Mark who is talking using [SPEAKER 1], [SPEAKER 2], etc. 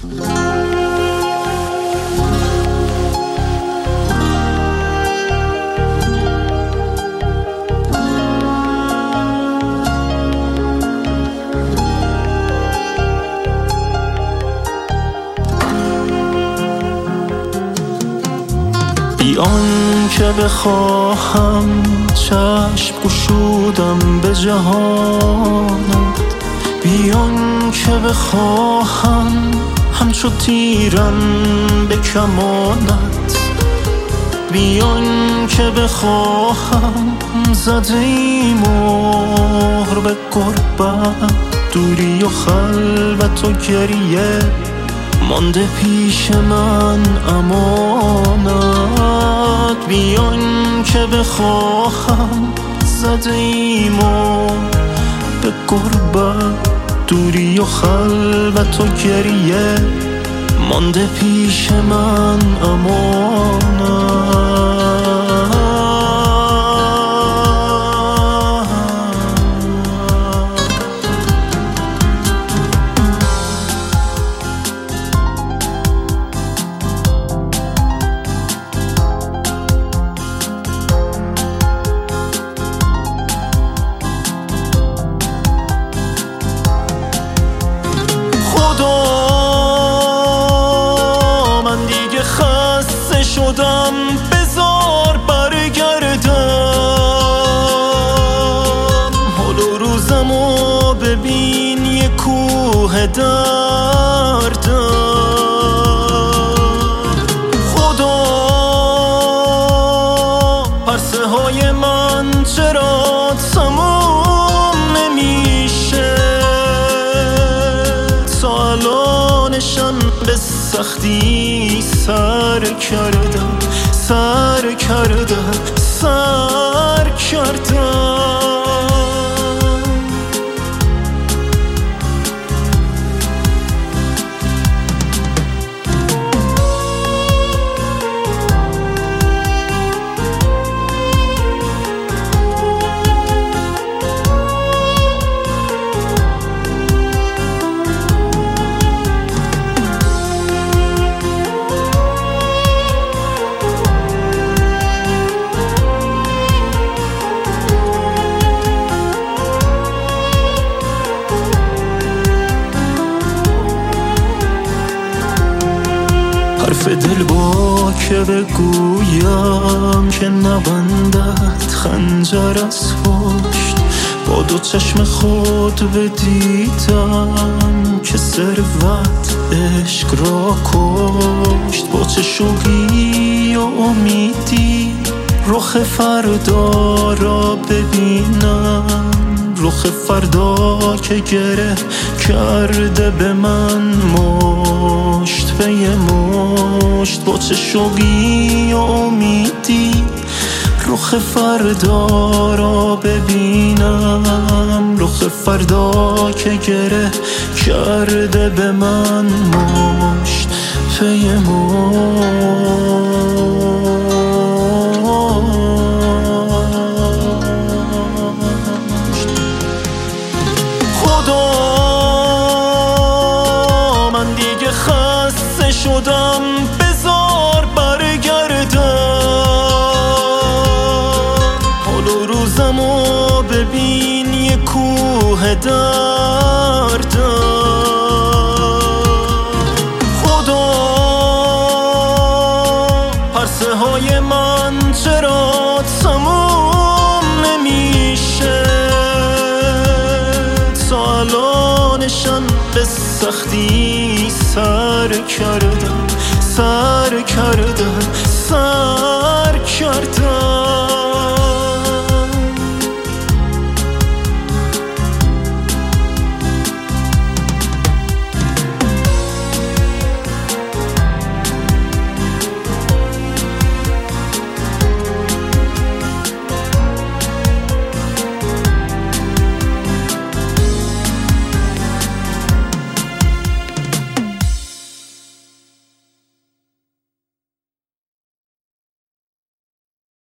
[SPEAKER 1] بیان که بخواهم چشم گشودم به جهانت، بیان که بخواهم همچو تیرم به کمانت، بیان که بخواهم زده ای مهر به غربت، دوری و خلوت و گریه مانده پیش من امانت، بیان که بخواهم زده ای مهر به غربت، دوری و خلوت و گریه مانده پیش من امانت. شدم بزار برگردم، حال و روزمو ببین یه کوه دردم. خدا پرسه های من چرا تموم نمیشه، تا الانشم به سختی سر کردم. حرف دل با که بگویم که نبندد خنجر از پشت، با دو چشم خود بدیدم که ثروت عشق را کشت. با چه شوقی و امیدی رخ فردا را ببینم، رخ فردا که گره کرده به من مشت به یه مشت. با چه شوقی و امیدی رخ فردا را ببینم، رخ فردا که گره کرده به من مشت به یه مشت. شدم بزار برگردم، حال و روزمو ببین یه کوه دردم. خدا پرسه های من چرا تموم نمیشه، تا الانشم به سختی سر کردم.